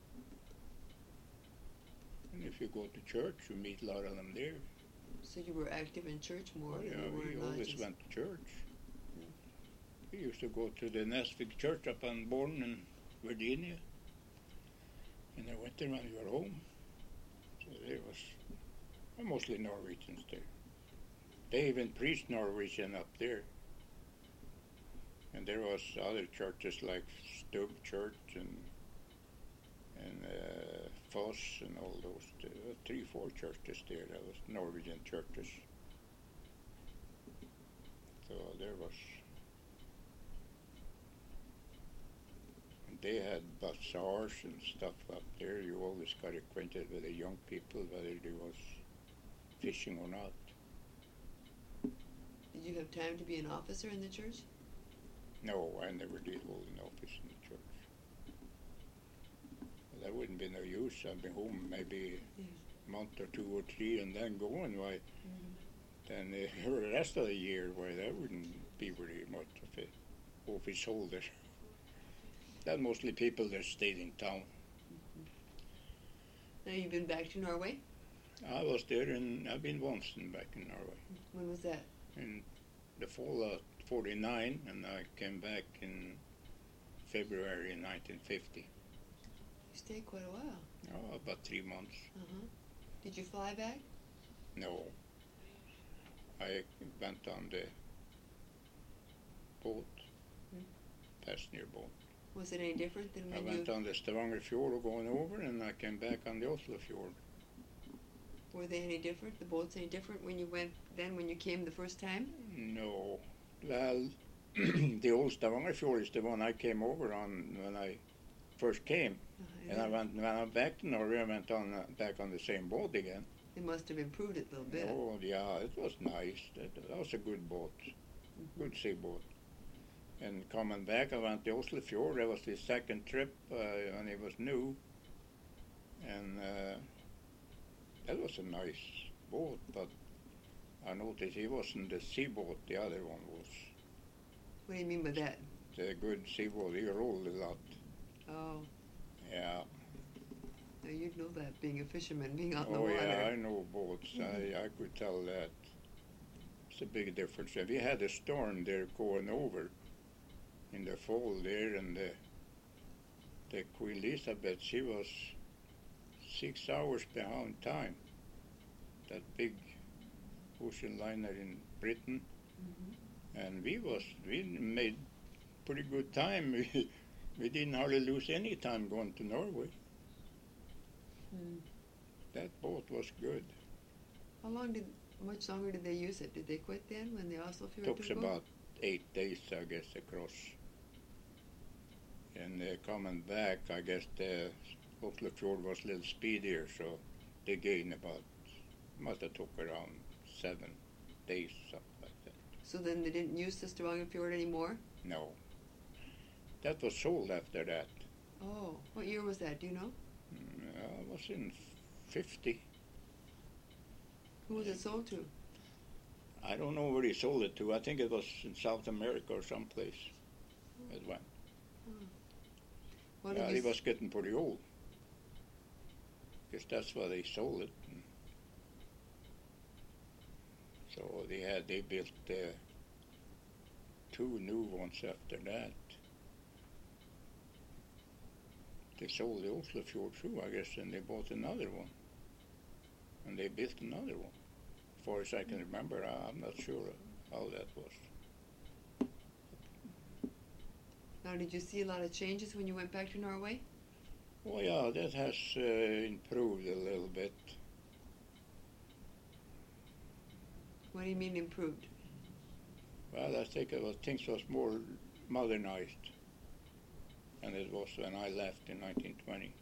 and if you go to church, you meet a lot of them there. So you were active in church more Oh, than yeah, you were we in always lodges. went to church. We used to go to the Nesvig Church up on Bourne in Virginia. In the winter when we were home. So there was well, mostly Norwegians there. They even preached Norwegian up there. And there was other churches like Stub Church and and uh, Foss and all those. There were three, four churches there. That was Norwegian churches. So there was. And they had bazaars and stuff up there. You always got acquainted with the young people, whether they was fishing or not. Did you have time to be an officer in the church? No, I never did hold an office in the church. there wouldn't be no use. I'd be home maybe Yes. a month or two or three and then going. Why, Mm-hmm. then uh, the rest of the year, why, that wouldn't be very much of it. If we sold it. That mostly people that stayed in town. Now you've been back to Norway? I was there and I've been once in back in Norway. When was that? In the fall of forty-nine, and I came back in February in nineteen fifty. You stayed quite a while. Oh, about three months. Uh-huh. Did you fly back? No. I went on the boat, Hmm. passenger boat. Was it any different than I when went you... on the Stavanger Fjord going over, and I came back on the Oslo Fjord. Were they any different? The boats any different when you went then when you came the first time? No. Well, the old Stavanger Fjord is the one I came over on when I first came. Uh, And I went, when I went back to Norway, I went on uh, back on the same boat again. They must have improved it a little bit. Oh, yeah, it was nice. That, that was a good boat, Mm-hmm. good sea boat. And coming back, I went to Oslo Fjord. That was the second trip uh, when it was new. And uh, that was a nice boat, but I noticed it wasn't the sea boat, the other one was. What do you mean by that? The good sea boat, he rolled a lot. Oh, Yeah. now you'd know that, being a fisherman, being out in the Oh, water. yeah, I know boats. Mhm. I, I could tell that. It's a big difference. We had a storm there going over in the fall there, and the, the Queen Elizabeth, she was six hours behind time. That big ocean liner in Britain. Mhm. And we was, we made pretty good time. We, we didn't hardly lose any time going to Norway. Mm. That boat was good. How long did, how much longer did they use it? Did they quit then when the Oslo Fjord Took took over? about eight days, I guess, across. And uh, coming back, I guess the Oslo Fjord was a little speedier, so they gained about, must have took around seven days, something like that. So then they didn't use the Stavanger Fjord anymore? No. That was sold after that. Oh, what year was that? Do you know? Mm, uh, it was in fifty. Who was it sold to? I don't know where he sold it to. I think it was in South America or someplace. It went. What Yeah, did he you was getting pretty old. Guess that's why they sold it. And so they had they built uh, two new ones after that. They sold the Oslo Fjord too, I guess, and they bought another one. And they built another one. As far as I can remember, I, I'm not sure how that was. Now, did you see a lot of changes when you went back to Norway? Well, yeah, that has uh, improved a little bit. What do you mean improved? Well, I think it was, things was more modernized than it was when I left in nineteen twenty.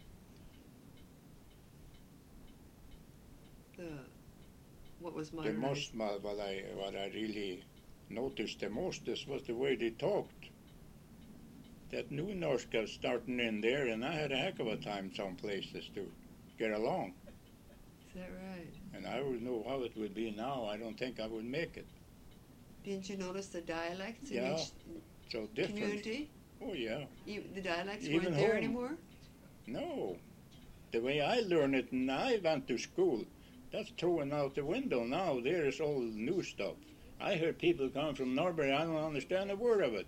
The what was The modernized? most, mo- what I, what I really noticed the most is was the way they talked. That new Norse got starting in there, and I had a heck of a time some places to get along. Is that right? And I would know how it would be now. I don't think I would make it. Didn't you notice the dialects in Yeah, each So different. community? Oh, yeah. You, the dialects Even weren't there home. anymore? No. The way I learned it and I went to school, that's thrown out the window now. There is all new stuff. I hear people coming from Norbury, I don't understand a word of it.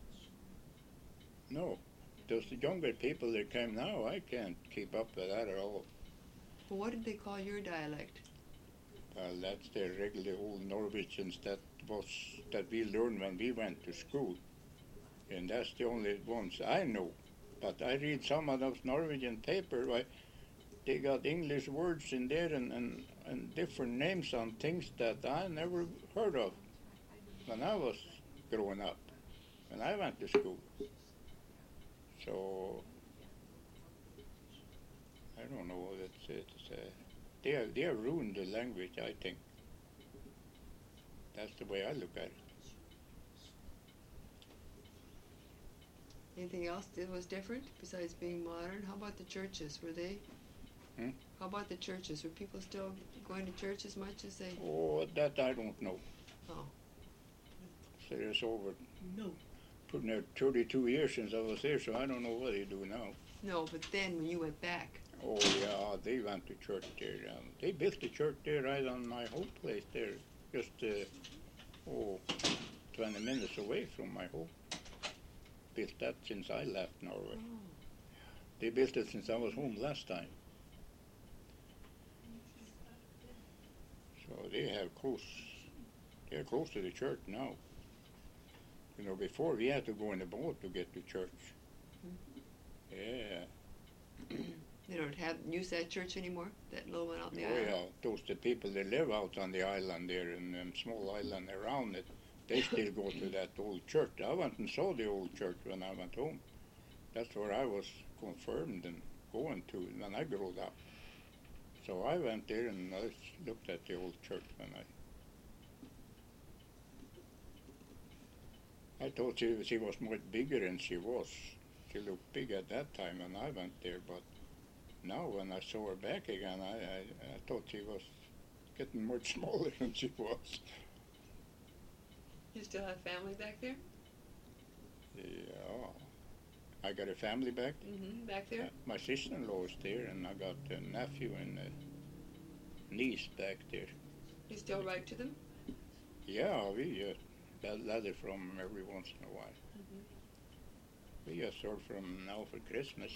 No. Those younger people that came now, I can't keep up with that at all. Well, what did they call your dialect? Well, that's the regular old Norwegians that was that we learned when we went to school. And that's the only ones I know. But I read some of those Norwegian papers, why they got English words in there and, and, and different names on things that I never heard of when I was growing up, when I went to school. So, I don't know, it's, it's, uh, they, have, they have ruined the language, I think. That's the way I look at it. Anything else that was different besides being modern? How about the churches? Were they? Hmm? How about the churches? Were people still going to church as much as they? Oh, that I don't know. Oh. So it's over. No. Putting there thirty-two years since I was there, so I don't know what they do now. No, but then when you went back. Oh yeah, they went to church there. Um, they built a church there right on my home place there, just uh, oh, twenty minutes away from my home. Built that since I left Norway. Oh. They built it since I was home last time. So they have close. They're close to the church now. You know, before we had to go in the boat to get to church. Mm-hmm. Yeah. They don't have use that church anymore? That little one out in the oh, island? yeah. Those the people that live out on the island there and um, small island around it, they still go to that old church. I went and saw the old church when I went home. That's where I was confirmed and going to when I grew up. So I went there and I looked at the old church when I I thought she, she was much bigger than she was. She looked big at that time when I went there, but now when I saw her back again, I, I, I thought she was getting much smaller than she was. You still have family back there? Yeah. I got a family back. Mm-hmm. Back there? Uh, my sister-in-law is there, and I got a nephew and a niece back there. You still write to them? Yeah, we uh, letter from them every once in a while. Mm-hmm. We just heard from them now for Christmas.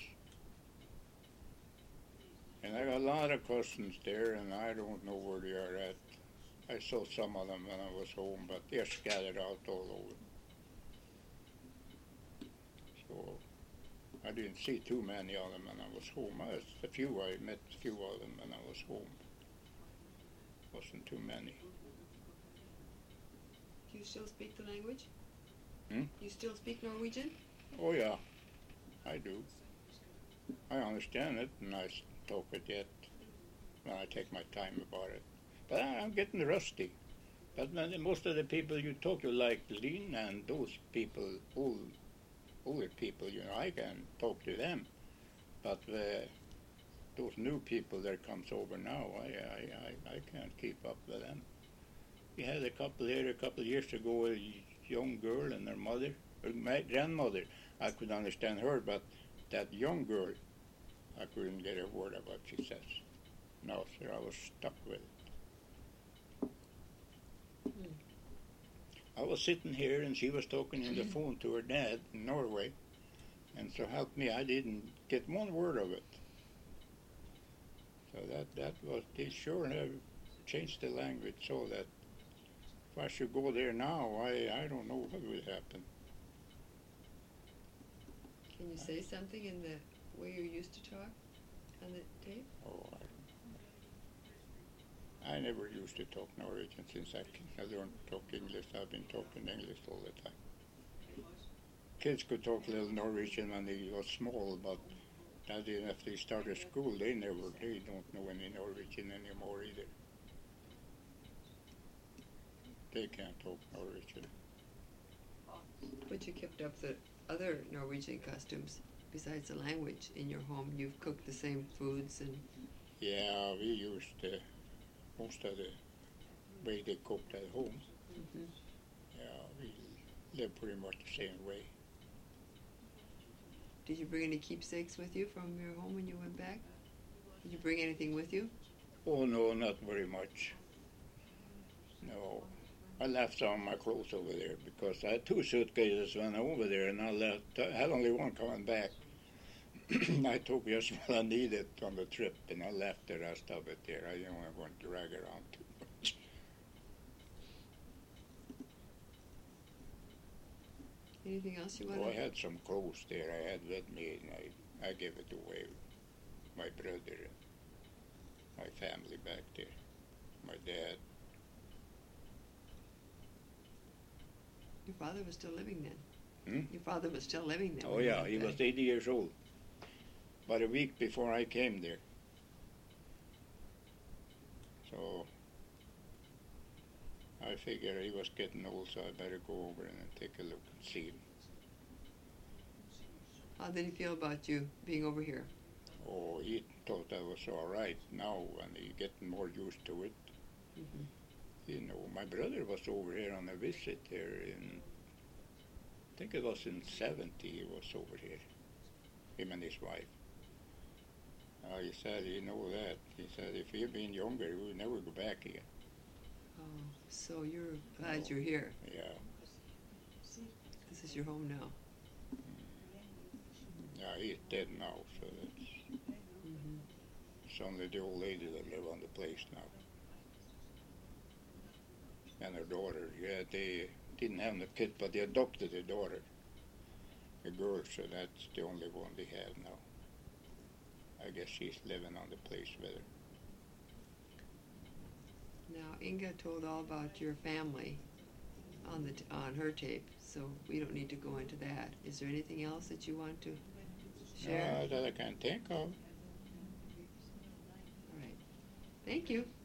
And I got a lot of cousins there, and I don't know where they are at. I saw some of them when I was home, but they're scattered out all over. So I didn't see too many of them when I was home. I was, a few, I met a few of them when I was home. Wasn't too many. Do you still speak the language? Hmm? You still speak Norwegian? Oh yeah, I do. I understand it, and I talk it yet when I take my time about it. But I'm getting rusty. But most of the people you talk to, like Lynn and those people, old, older people, you know, I can talk to them. But uh, those new people that comes over now, I, I, I, I can't keep up with them. We had a couple here a couple of years ago, a young girl and her mother, or my grandmother. I could understand her, but that young girl, I couldn't get a word of what she says. No, sir, I was stuck with it. Mm. I was sitting here and she was talking on the phone to her dad in Norway, and so help me, I didn't get one word of it. So that, that was, they sure have changed the language so that if I should go there now, I, I don't know what would happen. Can you say something in the way you used to talk on the tape? Oh, I, I never used to talk Norwegian since I, I learned to talk English. I've been talking English all the time. Kids could talk a little Norwegian when they were small, but now they, if they started school, they never, they don't know any Norwegian anymore either. They can't talk Norwegian. But you kept up the other Norwegian customs besides the language in your home. You've cooked the same foods and... Yeah, we used uh, most of the way they cooked at home. Mm-hmm. Yeah, we lived pretty much the same way. Did you bring any keepsakes with you from your home when you went back? Did you bring anything with you? Oh no, not very much. No. I left some of my clothes over there because I had two suitcases when I was over there, and I left. I had only one coming back. I took just what I needed on the trip, and I left the rest of it there. I didn't want to drag around too much. Anything else you want Oh, to... I had some clothes there I had with me, and I, I gave it away. My brother and my family back there, my dad. Your father was still living then? Hmm? Your father was still living then? Oh when you yeah, went he back. was eighty years old. About a week before I came there. So I figured he was getting old, so I better go over and take a look and see him. How did he feel about you being over here? Oh, he thought I was all right now, and he getting more used to it. Mm-hmm. You know, my brother was over here on a visit here in, I think it was in seventy he was over here, him and his wife. Uh, he said, you know that. He said, if he'd been younger, he would never go back again. Oh, so you're glad Oh. you're here. Yeah. This is your home now. Yeah, he's dead now, so that's, Mm-hmm. it's only the old lady that live on the place now. And her daughter, yeah, they didn't have no kid, but they adopted a daughter, a girl, so that's the only one they have now. I guess she's living on the place with her. Now, Inga told all about your family on the t- on her tape, so we don't need to go into that. Is there anything else that you want to share? Uh, that I can think of. All right. Thank you.